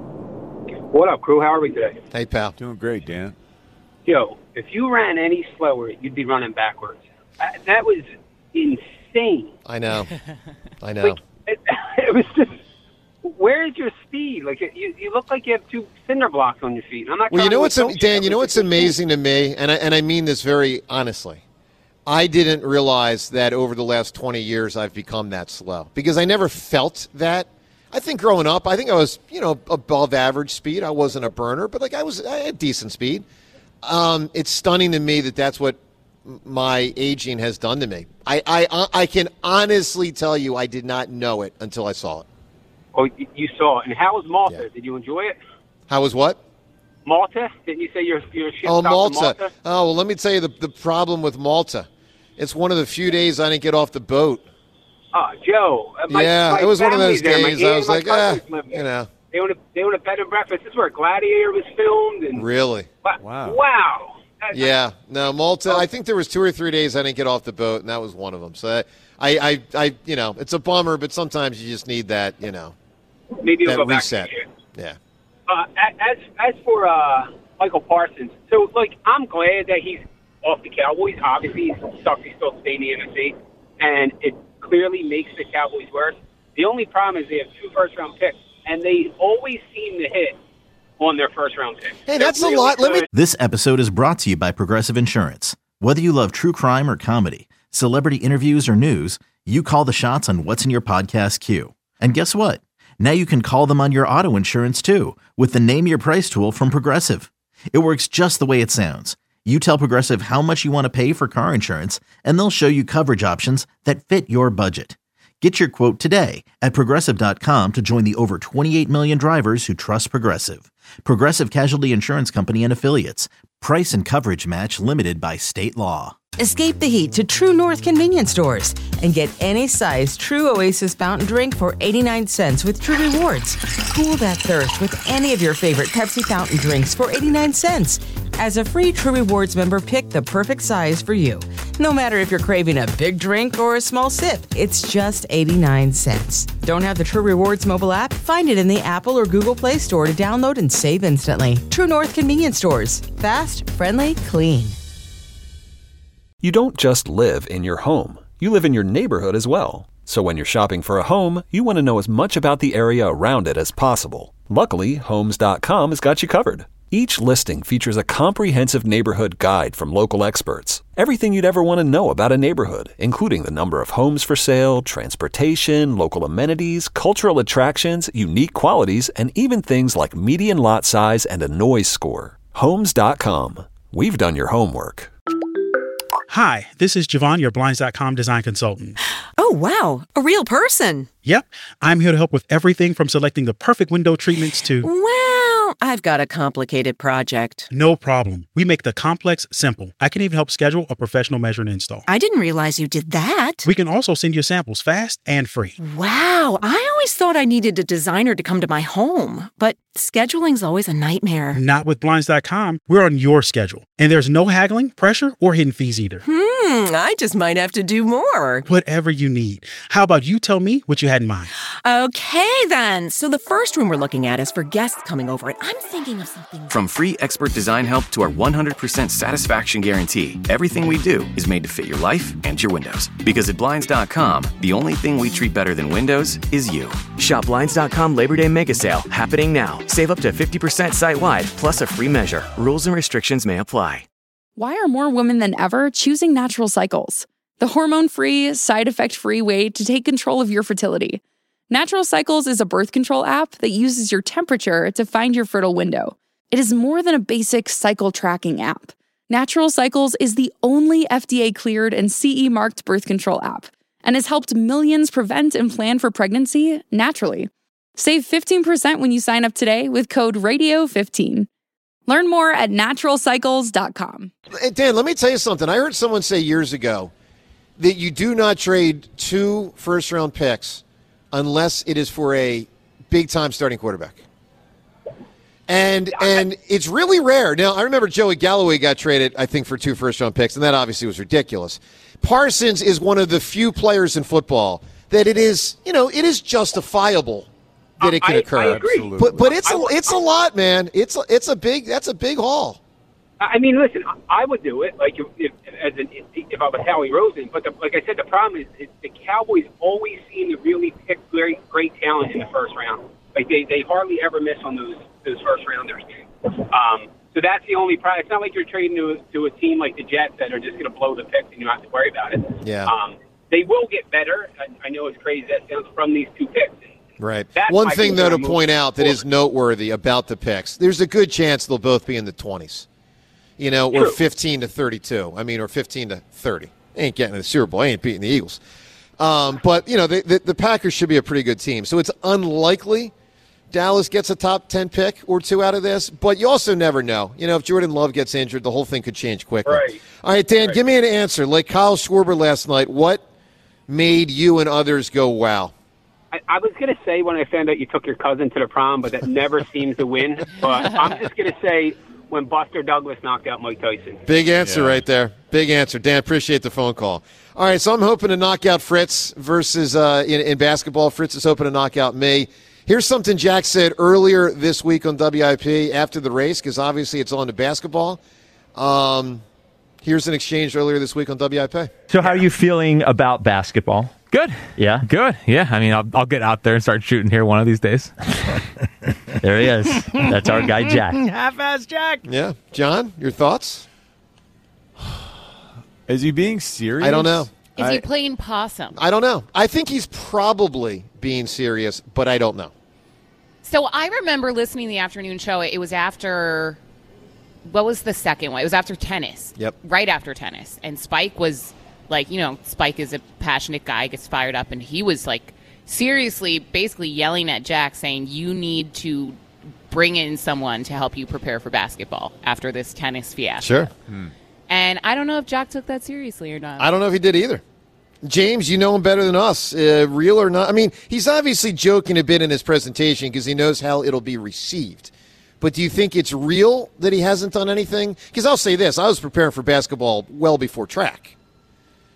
What up, crew? How are we today? Hey, pal. Doing great, Dan. Yo, if you ran any slower, you'd be running backwards. Uh, that was insane. I know. I know. Like, it, it was just, where's your speed? Like, you, you look like you have two cinder blocks on your feet. I'm not Well, you know what's coach Dan. You know It what's was amazing to me, and I and I mean this very honestly. I didn't realize that over the last twenty years I've become that slow because I never felt that. I think growing up, I think I was, you know, above average speed. I wasn't a burner, but like I was, I had decent speed. Um, it's stunning to me that that's what my aging has done to me. I, I, I can honestly tell you I did not know it until I saw it. Oh, you saw it. And how was Malta? Yeah. Did you enjoy it? How was what? Malta? Didn't you say you're, you're a ship Oh, stop Malta. to Malta? Oh, well, let me tell you the, the problem with Malta. It's one of the few days I didn't get off the boat. Oh, Joe. My, yeah, my it was one of those there. days. My I was like, ah, you know. They own a, they own a bed and breakfast. This is where Gladiator was filmed. And Really? Wow. Wow. Yeah, no, Malta. I think there was two or three days I didn't get off the boat, and that was one of them. So I, I, I you know, it's a bummer, but sometimes you just need that, you know, Maybe that we'll go reset. back to Yeah. Uh, as as for uh, Michael Parsons, so like I'm glad that he's off the Cowboys. Obviously, he sucks. He's still staying in the N F C, and it clearly makes the Cowboys worse. The only problem is they have two first round picks, and they always seem to hit on their first round pick. Hey, that's really a lot. Let me. This episode is brought to you by Progressive Insurance. Whether you love true crime or comedy, celebrity interviews or news, you call the shots on what's in your podcast queue. And guess what? Now you can call them on your auto insurance too with the Name Your Price tool from Progressive. It works just the way it sounds. You tell Progressive how much you want to pay for car insurance, and they'll show you coverage options that fit your budget. Get your quote today at Progressive dot com to join the over twenty-eight million drivers who trust Progressive. Progressive Casualty Insurance Company and Affiliates. Price and coverage match limited by state law. Escape the heat to True North convenience stores and get any size True Oasis fountain drink for eighty-nine cents with True Rewards. Cool that thirst with any of your favorite Pepsi fountain drinks for eighty-nine cents. As a free True Rewards member, pick the perfect size for you. No matter if you're craving a big drink or a small sip, it's just eighty-nine cents. Don't have the True Rewards mobile app? Find it in the Apple or Google Play Store to download and save instantly. True North Convenience Stores. Fast, friendly, clean. You don't just live in your home. You live in your neighborhood as well. So when you're shopping for a home, you want to know as much about the area around it as possible. Luckily, Homes dot com has got you covered. Each listing features a comprehensive neighborhood guide from local experts. Everything you'd ever want to know about a neighborhood, including the number of homes for sale, transportation, local amenities, cultural attractions, unique qualities, and even things like median lot size and a noise score. Homes dot com. We've done your homework. Hi, this is Javon, your Blinds dot com design consultant. Oh, wow. A real person. Yep. I'm here to help with everything from selecting the perfect window treatments to... Well, I've got a complicated project. No problem. We make the complex simple. I can even help schedule a professional measure and install. I didn't realize you did that. We can also send you samples fast and free. Wow. I always thought I needed a designer to come to my home, but scheduling's always a nightmare. Not with Blinds dot com. We're on your schedule. And there's no haggling, pressure, or hidden fees either. Hmm, I just might have to do more. Whatever you need. How about you tell me what you had in mind? Okay, then. So the first room we're looking at is for guests coming over, and I'm thinking of something... From free expert design help to our one hundred percent satisfaction guarantee, everything we do is made to fit your life and your windows. Because at Blinds dot com, the only thing we treat better than windows is you. Shop Blinds dot com Labor Day Mega Sale happening now. Save up to fifty percent site-wide, plus a free measure. Rules and restrictions may apply. Why are more women than ever choosing Natural Cycles? The hormone-free, side-effect-free way to take control of your fertility. Natural Cycles is a birth control app that uses your temperature to find your fertile window. It is more than a basic cycle tracking app. Natural Cycles is the only F D A-cleared and C E-marked birth control app and has helped millions prevent and plan for pregnancy naturally. Save fifteen percent when you sign up today with code radio fifteen. Learn more at natural cycles dot com. Hey, Dan, let me tell you something. I heard someone say years ago that you do not trade two first-round picks unless it is for a big-time starting quarterback. And and it's really rare. Now, I remember Joey Galloway got traded, I think, for two first-round picks, and that obviously was ridiculous. Parsons is one of the few players in football that it is, you know, it is justifiable that it can I, occur. I agree. But but it's I, a, it's a lot, man. It's a, it's a big that's a big haul. I mean, listen, I would do it, like if if, as an, if I was Howie Rosen. But the, like I said, the problem is, is the Cowboys always seem to really pick great great talent in the first round. Like they, they hardly ever miss on those those first rounders. Um, so that's the only problem. It's not like you're trading to a, to a team like the Jets that are just going to blow the picks and you don't have to worry about it. Yeah. Um, they will get better. I, I know it's crazy that sounds from these two picks. Right. That's One my thing, though, to concern point out that forward. is noteworthy about the picks, there's a good chance they'll both be in the twenties. You know, or True. fifteen to thirty-two. I mean, or fifteen to thirty. They ain't getting to the Super Bowl. They ain't beating the Eagles. Um, but, you know, the, the, the Packers should be a pretty good team. So it's unlikely Dallas gets a top ten pick or two out of this. But you also never know. You know, if Jordan Love gets injured, the whole thing could change quickly. Right. All right, Dan, Right. give me an answer. Like Kyle Schwarber last night, what made you and others go, wow? I, I was going to say when I found out you took your cousin to the prom, but that never seems to win. But I'm just going to say when Buster Douglas knocked out Mike Tyson. Big answer Yeah. right there. Big answer. Dan, appreciate the phone call. All right, so I'm hoping to knock out Fritz versus uh, in, in basketball. Fritz is hoping to knock out me. Here's something Jack said earlier this week on W I P after the race, because obviously it's on to basketball. Um, here's an exchange earlier this week on W I P. So how are you feeling about basketball? Good. Yeah? Good. Yeah. I mean, I'll, I'll get out there and start shooting here one of these days. There he is. That's our guy, Jack. Half-ass Jack. Yeah. John, your thoughts? Is he being serious? I don't know. Is I, he playing possum? I don't know. I think he's probably being serious, but I don't know. So I remember listening to the afternoon show. It was after, what was the second one? It was after tennis. Yep. Right after tennis. And Spike was like, you know, Spike is a passionate guy, gets fired up, and he was like seriously basically yelling at Jack saying, you need to bring in someone to help you prepare for basketball after this tennis fiasco. Sure. Hmm. And I don't know if Jack took that seriously or not. I don't know if he did either. James, you know him better than us, uh, real or not. I mean, he's obviously joking a bit in his presentation because he knows how it'll be received. But do you think it's real that he hasn't done anything? Because I'll say this, I was preparing for basketball well before track.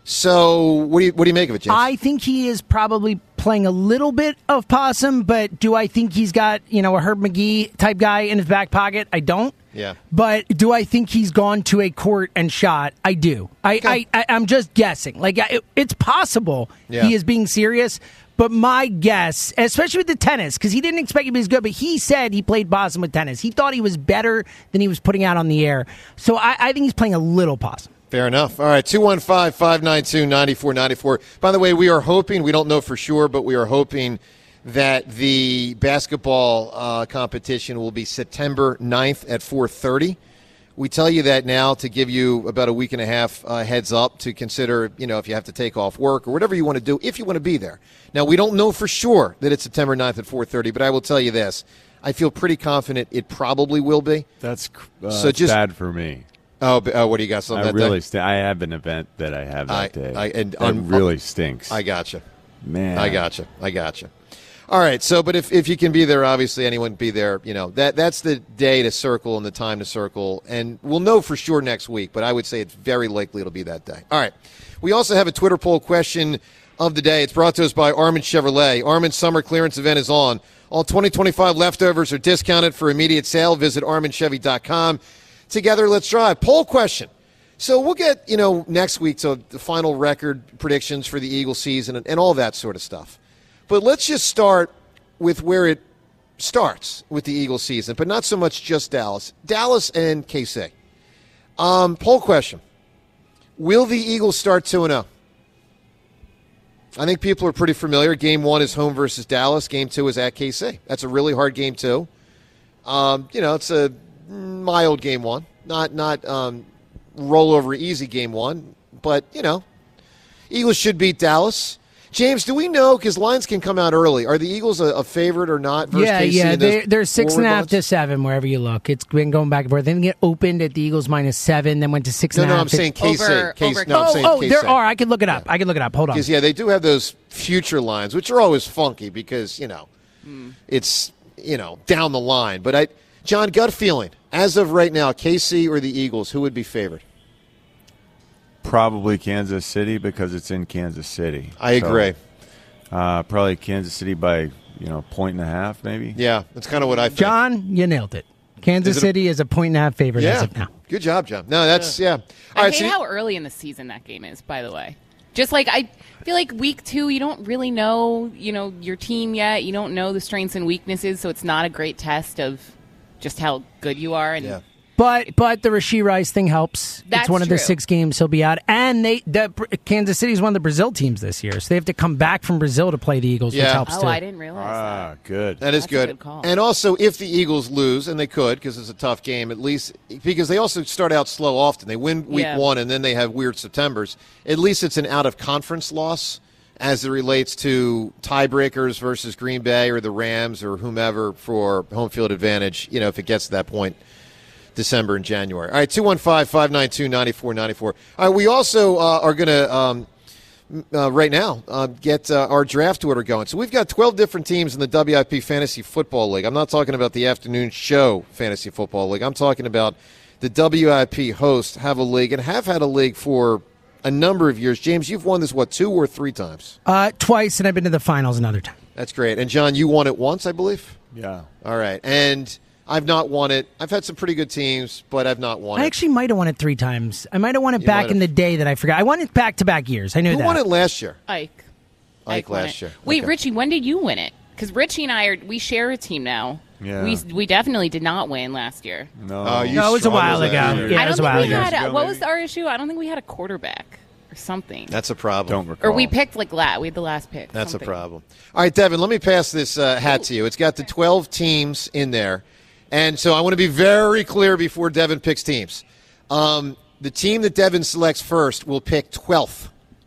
So what do you what do you make of it, James? I think he is probably playing a little bit of possum, but do I think he's got, you know, a Herb McGee type guy in his back pocket? I don't. Yeah. But do I think he's gone to a court and shot? I do. I, Okay. I, I I'm just guessing. Like it, it's possible Yeah. he is being serious. But my guess, especially with the tennis, because he didn't expect him to be as good, but he said he played possum with tennis. He thought he was better than he was putting out on the air. So I, I think he's playing a little possum. Fair enough. All right, two one five, five nine two, nine four nine four. By the way, we are hoping, we don't know for sure, but we are hoping that the basketball uh, competition will be September ninth at four thirty. We tell you that now to give you about a week and a half uh, heads up to consider, you know, if you have to take off work or whatever you want to do, if you want to be there. Now, we don't know for sure that it's September ninth at four thirty, but I will tell you this. I feel pretty confident it probably will be. That's uh, So just- bad for me. Oh, but, uh, what do you got? Something I that really, day? st- I have an event that I have that I- day. I- and that un- really stinks. I gotcha. Man. I gotcha. I gotcha. All right. So, but if, if you can be there, obviously anyone can be there. You know, that that's the day to circle and the time to circle. And we'll know for sure next week, but I would say it's very likely it'll be that day. All right. We also have a Twitter poll question of the day. It's brought to us by Armin Chevrolet. Armin's summer clearance event is on. All twenty twenty-five leftovers are discounted for immediate sale. Visit armin chevy dot com. Together, let's drive. Poll question. So we'll get, you know, next week to the final record predictions for the Eagles season and, and all that sort of stuff. But let's just start with where it starts with the Eagles season, but not so much just Dallas. Dallas and K C. Um, poll question. Will the Eagles start two and oh? I think people are pretty familiar. Game one is home versus Dallas. Game two is at K C. That's a really hard game, too. Um, you know, it's a mild game one. Not, not um, rollover easy game one. But, you know, Eagles should beat Dallas. James, do we know, because lines can come out early, are the Eagles a, a favorite or not versus Yeah, K C? yeah, in those they're, they're six and a forward half lines? to seven wherever you look. It's been going back and forth. Then it opened at the Eagles minus seven, then went to six No, and a no, half. I'm saying K C. Over- K C over- no, I'm oh, saying oh, K C. there are. I can look it up. I can look it up. Hold on. Because, yeah, they do have those future lines, which are always funky because, you know, Mm. it's, you know, down the line. But, I, John, gut feeling, as of right now, K C or the Eagles, who would be favored? Probably Kansas City because it's in Kansas City. I So, agree. uh, probably Kansas City by, you know, point and a half maybe. Yeah, that's kind of what I think. John, you nailed it. Kansas Is it a- City is a point and a half favorite as Yeah. of now. Good job, John. No, that's, yeah. All I right, hate so you- how early in the season that game is, by the way. Just like I feel like week two, you don't really know, you know, your team yet. You don't know the strengths and weaknesses, so it's not a great test of just how good you are. And But but the Rashee Rice thing helps. That's it's one of the true. six games he'll be out, and they the, Kansas City is one of the Brazil teams this year, so they have to come back from Brazil to play the Eagles, which Yeah. helps oh, too. I didn't realize Ah, good. That is That's a good. good call. And also, if the Eagles lose, and they could because it's a tough game, at least because they also start out slow often. They win week Yeah. one, and then they have weird Septembers. At least it's an out-of-conference loss as it relates to tiebreakers versus Green Bay or the Rams or whomever for home field advantage, you know, if it gets to that point. December and January. All right, two one five, five nine two, nine four nine four. All right, we also uh, are going to, um, uh, right now, uh, get uh, our draft order going. So we've got twelve different teams in the W I P Fantasy Football League. I'm not talking about the afternoon show Fantasy Football League. I'm talking about the W I P hosts have a league and have had a league for a number of years. James, you've won this, what, two or three times? Uh, twice, and I've been to the finals another time. That's great. And, John, you won it once, I believe? Yeah. All right. And I've not won it. I've had some pretty good teams, but I've not won I it. actually might have won it three times. I might have won it You back might in have. the day that I forgot. I won it back to back years. I knew Who that. won it last year? Ike. Ike won last it. year. Wait, Okay. Richie, when did you win it? Because Richie and I are we share a team now. Yeah. We we definitely did not win last year. No. Oh, you No, it was a while struggled that ago. year. Yeah, I it don't was a think while we ago. had. Years A, ago, what was maybe? our issue? I don't think we had a quarterback or something. That's a problem. Don't recall. or we picked like lat. We had the last pick. That's something. a problem. All right, Devin, let me pass this uh, hat to you. It's got the twelve teams in there. And so I want to be very clear before Devin picks teams. Um, the team that Devin selects first will pick twelfth,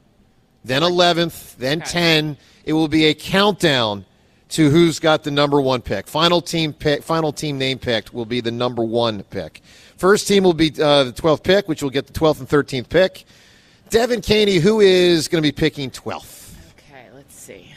then eleventh, then Okay. ten. It will be a countdown to who's got the number one pick. Final team pick, final team name picked will be the number one pick. First team will be uh, the twelfth pick, which will get the twelfth and thirteenth pick. Devin Caney, who is going to be picking twelfth? Okay, let's see.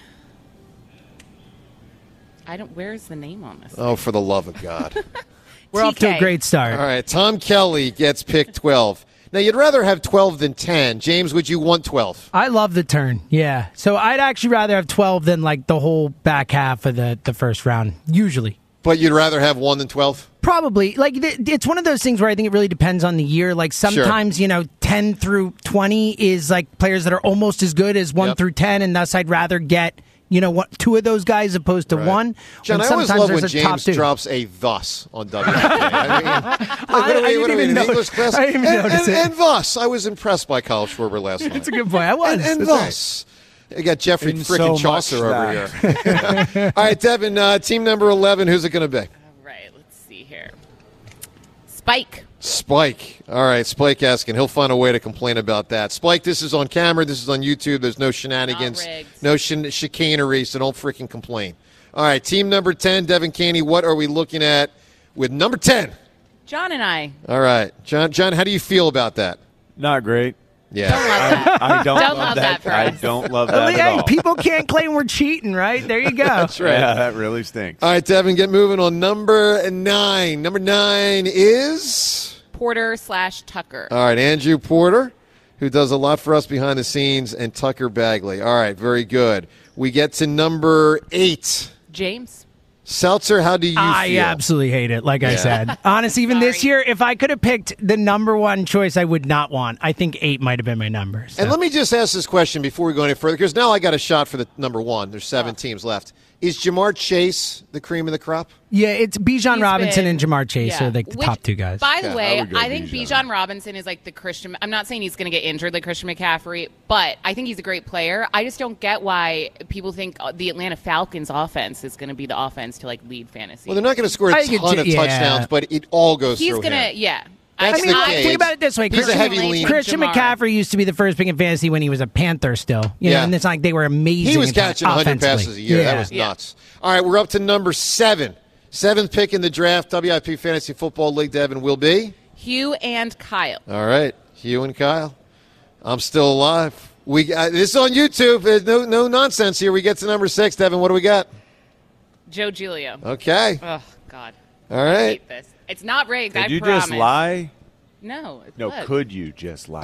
I don't. Where's the name on this? Oh, for the love of God. We're off to a T K. great start. All right, Tom Kelly gets picked twelve. Now, you'd rather have twelve than ten. James, would you want twelve? I love the turn, yeah. So I'd actually rather have twelve than like the whole back half of the, the first round, usually. But you'd rather have one than twelve? Probably. Like, it's one of those things where I think it really depends on the year. Like, sometimes, sure. you know, ten through twenty is like players that are almost as good as one yep. through ten, and thus I'd rather get, you know, what, two of those guys opposed to right. one. John, I always love when James drops a thus on W I P. I mean, like, what are we, what are we in an English class? I didn't even and, notice and, it. and thus. I was impressed by Kyle Schwarber last night. That's a good point. I was. And, and thus. You got Jeffrey frickin' so Chaucer over here. yeah. All right, Devin, uh, team number eleven, who's it going to be? Spike. Spike. All right, Spike asking. He'll find a way to complain about that. Spike, this is on camera. This is on YouTube. There's no shenanigans, no ch- chicanery, so don't freaking complain. All right, team number ten, Devin Caney, what are we looking at with number ten? John and I. All right. John, John, how do you feel about that? Not great. Yeah. Don't love that. I, I don't, don't love, love that. that I don't love that hey, at all. People can't claim we're cheating, right? There you go. That's right. Yeah, that really stinks. All right, Devin, get moving on number nine. Number nine is... Porter slash Tucker. All right, Andrew Porter, who does a lot for us behind the scenes, and Tucker Bagley. All right, very good. We get to number eight. James. Seltzer, how do you I feel? absolutely hate it, like yeah. I said. Honestly, even Sorry. this year, if I could have picked the number one choice I would not want, I think eight might have been my number. So. And let me just ask this question before we go any further, because now I got a shot for the number one. There's seven oh. teams left. Is Jamar Chase the cream of the crop? Yeah, it's Bijan He's Robinson been, and Jamar Chase yeah. are like the Which, top two guys. By the yeah, way, I, I think Bijan. Bijan Robinson is like the Christian. I'm not saying he's going to get injured like Christian McCaffrey, but I think he's a great player. I just don't get why people think the Atlanta Falcons offense is going to be the offense to like lead fantasy. Well, they're not going to score a ton of yeah. touchdowns, but it all goes he's through gonna, him. Yeah. That's I mean, the I, think about it this way. He's Christian, a heavy lean. Christian Jamar. McCaffrey used to be the first pick in fantasy when he was a Panther still. You yeah. know, and it's not like they were amazing. He was catching one hundred passes a year. Yeah. That was nuts. All right, we're up to number seven. Seventh pick in the draft, W I P Fantasy Football League, Devin, will be? Hugh and Kyle. All right, Hugh and Kyle. I'm still alive. We uh, This is on YouTube. There's no, no nonsense here. We get to number six. Devin, what do we got? Joe Giglio. Okay. Oh, God. All right. I hate this. It's not rigged, Did I you promise. just lie? No. No, good. could you just lie?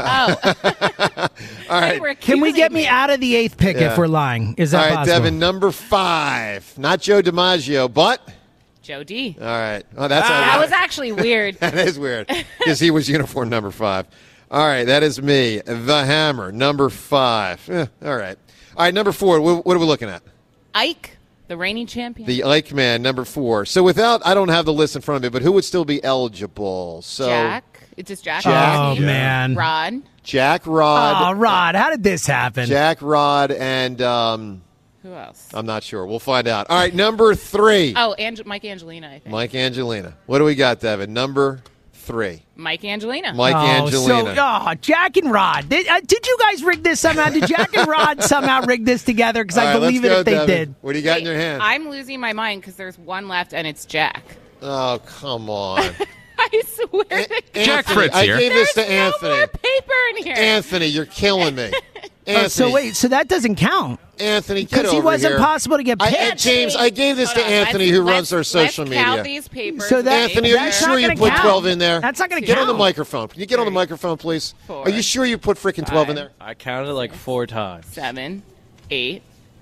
Oh. All right. Can we get me out of the eighth pick Yeah. if we're lying? Is that All right, possible? Devin, number five. Not Joe DiMaggio, but? Joe D. All right. Oh, that's Ah, all that right. was actually weird. That is weird because he was uniform number five. All right, that is me, the Hammer, number five. Eh, all right. All right, number four, what, what are we looking at? Ike, the reigning champion. The Ike Man, number four. So without, I don't have the list in front of me, but who would still be eligible? So Jack. It's just Jack. Jack. Oh, Jack. man. Rod. Jack, Rod. Oh, Rod, how did this happen? Jack, Rod, and um, Who else? I'm not sure. We'll find out. All right, number three. Oh, Ange- Mike Angelina, I think. Mike Angelina. What do we got, Devin? Number three. Mike Angelina. Mike oh, Angelina. So, oh, Jack and Rod. Did, uh, did you guys rig this somehow? Did Jack and Rod somehow rig this together? Because I All right, believe it let's if go, they Devin. did. What do you got Wait, in your hand? I'm losing my mind because there's one left, and it's Jack. Oh, come on. I swear to God. Jack Fritz I here. gave this to There's no Anthony. more paper in here. Anthony, you're killing me. Anthony, Oh, so wait, so that doesn't count. Anthony, get Because over he wasn't here. possible to get I, picked. uh, James, I gave this Hold to on, Anthony, let's- who runs let's- our social let's media. Count these papers. So that- Anthony, are you That's sure not you gonna put count. twelve in there? That's not going to Get count. on the microphone. Can you get on the Three, microphone, please? four, Are you sure you put freaking twelve in five, there? I counted like four times. Seven, eight,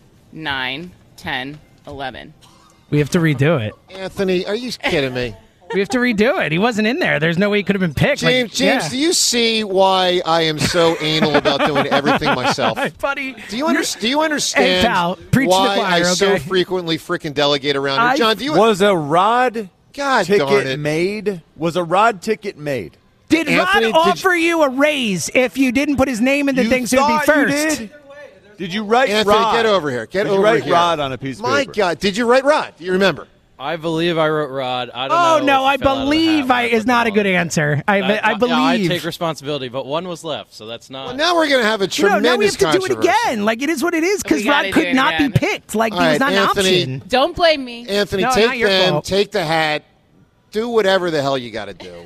nine, ten, eleven. We have to redo it. Anthony, are you kidding me? We have to redo it. He wasn't in there. There's no way he could have been picked. James, Like, James, yeah. do you see why I am so anal about doing everything myself? Buddy, Do you, under, do you understand Hey, pal, preach to the why choir, I so okay? frequently freaking delegate around here? I- John, do you Was a Rod God darn ticket it. made? Was a Rod ticket made? Did Anthony, Rod did offer you a raise if you didn't put his name in the You thing so it'd be thought you first? did? Did you write Anthony, Rod? get over here. Get Did over you write here. Rod on a piece of My paper? God, did you write Rod? Do you remember? I believe I wrote Rod. I don't Oh know. no, if I it fell out of the believe hat. I is not a good answer. I I, I, believe. Yeah, I take responsibility, but one was left, so that's not. Well, now we're going to have a No, tremendous now we have to do it controversy. again. Like it is what it is because We gotta Rod do could it not again. be picked. Like All he was right, not an Anthony. option. Don't blame me. Anthony, No, not take your them, fault. take the hat, do whatever the hell you got to do.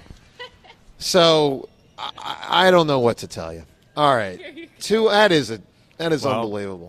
So I, I don't know what to tell you. All right, two. That is a that is Well. unbelievable.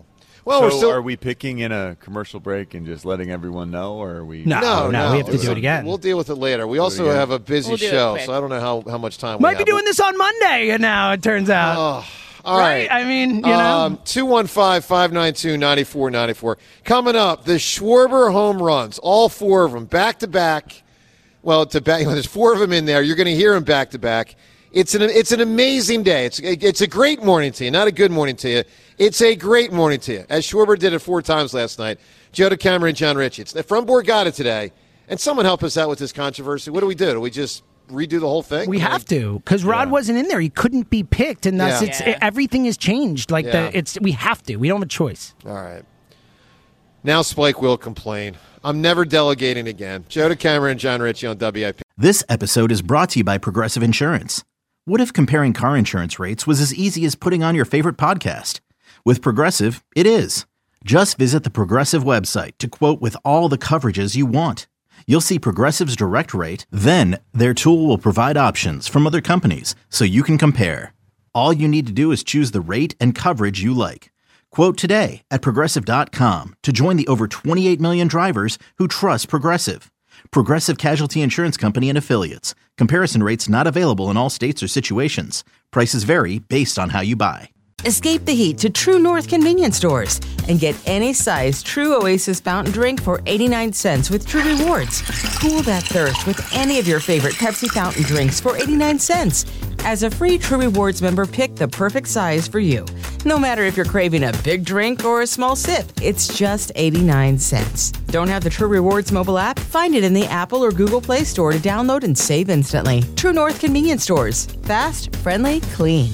Well, so we're still. Are we picking in a commercial break and just letting everyone know, or are we? No, no, no, we have to Listen, do it again. We'll deal with it later. We also again. have a busy We'll do it show, quick. so I don't know how, how much time Might we be have. doing this on Monday, and now it turns out. Oh, all right? right. I mean, you know. Um, two one five, five nine two, nine four nine four. Coming up, the Schwarber home runs, all four of them, back to back. Well, to back, there's four of them in there. You're going to hear them back to back. It's an it's an amazing day. It's it's a great morning to you, not a good morning to you. It's a great morning to you, as Schwarber did it four times last night. Joe DeCamera and John Ritchie. It's from Borgata today. And someone help us out with this controversy. What do we do? Do we just redo the whole thing? We have to, because Rod Yeah. wasn't in there. He couldn't be picked, and thus Yeah. it's Yeah. everything has changed. Like Yeah. the it's we have to. We don't have a choice. All right. Now Spike will complain. I'm never delegating again. Joe DeCamera and John Ritchie on W I P. This episode is brought to you by Progressive Insurance. What if comparing car insurance rates was as easy as putting on your favorite podcast? With Progressive, it is. Just visit the Progressive website to quote with all the coverages you want. You'll see Progressive's direct rate, then their tool will provide options from other companies so you can compare. All you need to do is choose the rate and coverage you like. Quote today at Progressive dot com to join the over twenty-eight million drivers who trust Progressive. Progressive Casualty Insurance Company and Affiliates. Comparison rates not available in all states or situations. Prices vary based on how you buy. Escape the heat to True North convenience stores and get any size True Oasis fountain drink for eighty-nine cents with True Rewards. Cool that thirst with any of your favorite Pepsi fountain drinks for eighty-nine cents. As a free True Rewards member, pick the perfect size for you. No matter if you're craving a big drink or a small sip, it's just eighty-nine cents. Don't have the True Rewards mobile app? Find it in the Apple or Google Play Store to download and save instantly. True North convenience stores. Fast, friendly, clean.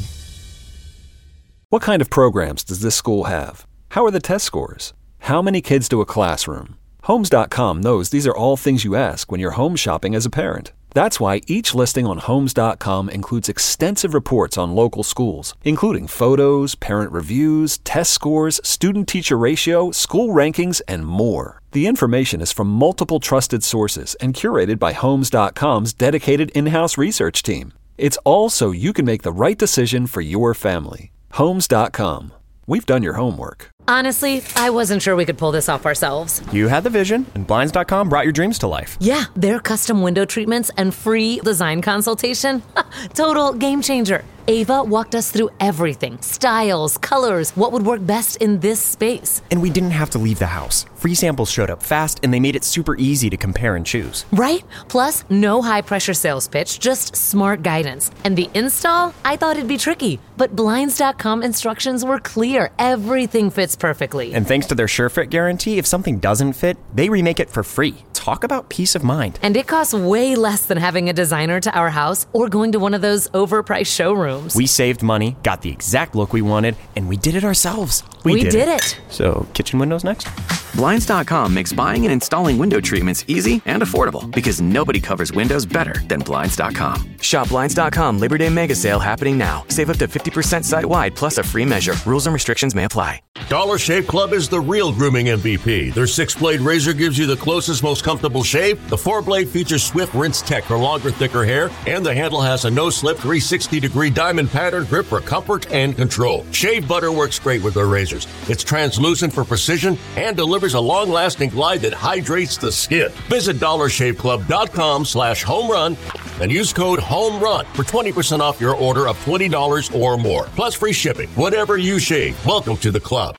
What kind of programs does this school have? How are the test scores? How many kids do a classroom? Homes dot com knows these are all things you ask when you're home shopping as a parent. That's why each listing on Homes dot com includes extensive reports on local schools, including photos, parent reviews, test scores, student-teacher ratio, school rankings, and more. The information is from multiple trusted sources and curated by Homes dot com's dedicated in-house research team. It's all so you can make the right decision for your family. Homes dot com. We've done your homework. Honestly, I wasn't sure we could pull this off ourselves. You had the vision, and Blinds dot com brought your dreams to life. Yeah, their custom window treatments and free design consultation. Total game changer. Ava walked us through everything. Styles, colors, what would work best in this space. And we didn't have to leave the house. Free samples showed up fast, and they made it super easy to compare and choose. Right? Plus, no high-pressure sales pitch, just smart guidance. And the install? I thought it'd be tricky, but Blinds dot com instructions were clear. Everything fits perfectly. And thanks to their SureFit guarantee, if something doesn't fit, they remake it for free. Talk about peace of mind. And it costs way less than having a designer to our house or going to one of those overpriced showrooms. We saved money, got the exact look we wanted, and we did it ourselves. We, we did, did it. it. So, kitchen windows next? Blinds dot com makes buying and installing window treatments easy and affordable because nobody covers windows better than Blinds dot com. Shop Blinds dot com Labor Day Mega Sale happening now. Save up to fifty percent site-wide plus a free measure. Rules and restrictions may apply. Dollar Shave Club is the real grooming M V P. Their six-blade razor gives you the closest, most comfortable shave. The four-blade features Swift Rinse Tech for longer, thicker hair. And the handle has a no-slip three hundred sixty degree diamond pattern grip for comfort and control. Shave butter works great with their razors. It's translucent for precision and delivers a long-lasting glide that hydrates the skin. Visit dollar shave club dot com slash home run and use code HOMERUN for twenty percent off your order of twenty dollars or more. Plus free shipping. Whatever you shave, welcome to the club.